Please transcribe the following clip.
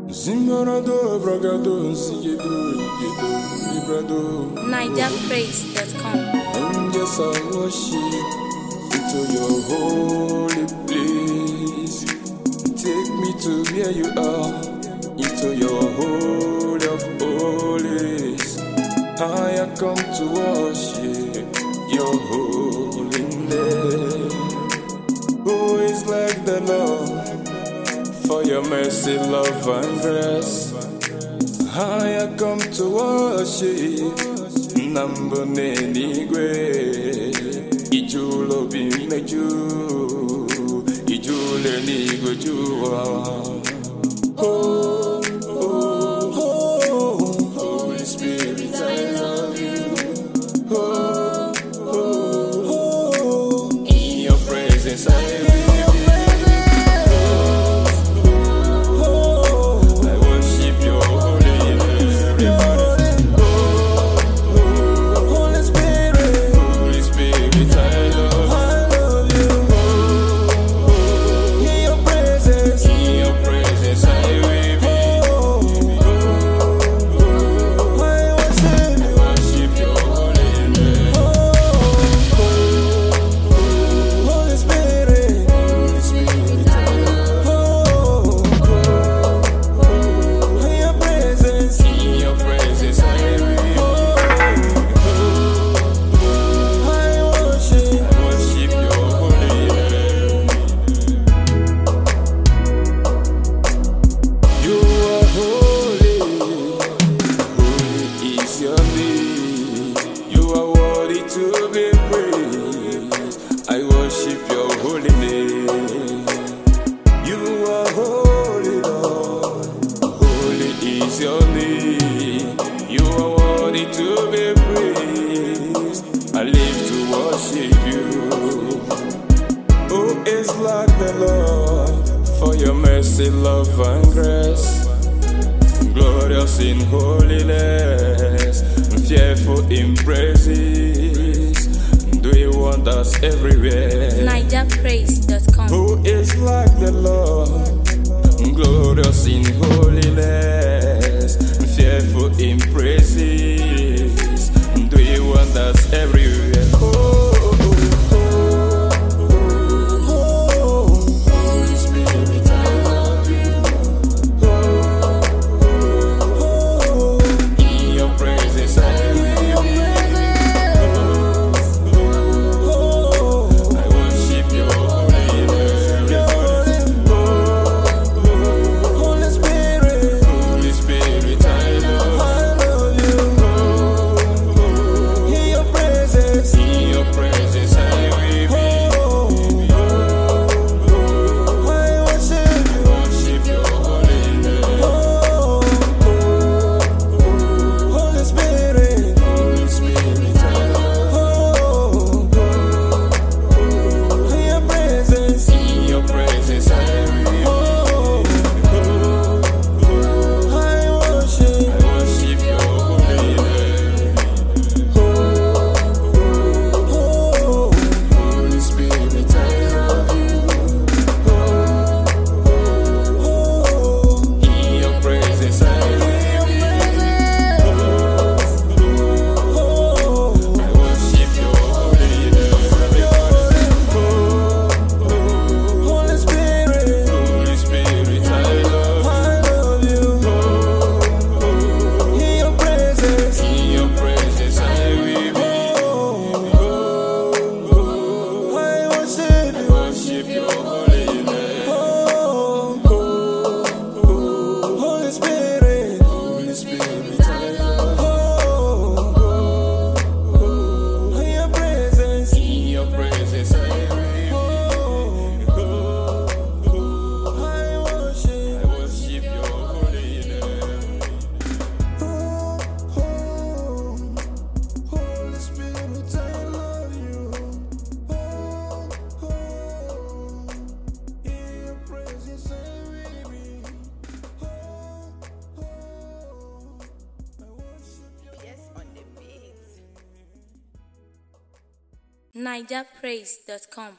Zimbarado, bragado, sigedo, igedo, librado. NigerPraise.com. And yes, I worship into your holy place. Take me to where you are, into your holy of holies. I have come to worship your holy name. Who is like the Lord? For your mercy, love, and grace, I have come to worship. Number nenigwe, ijulo bimeju, ijule nigwe jua. Oh, oh, oh, Holy Spirit, I love you. Oh, oh, oh, in your presence I live. To be praised, I worship your holy name. You are holy, Lord. Holy is your name. You are worthy to be praised. I live to worship you. Who is like the Lord? For your mercy, love, and grace, glorious in holiness, fearful in praises, doing wonders everywhere. NigerPraise.com. Who is like the Lord? Glorious in holiness, fearful in praises, doing wonders everywhere. Oh, oh, oh, oh, oh, Holy Spirit, I love you. In your presence I NigerPraise.com.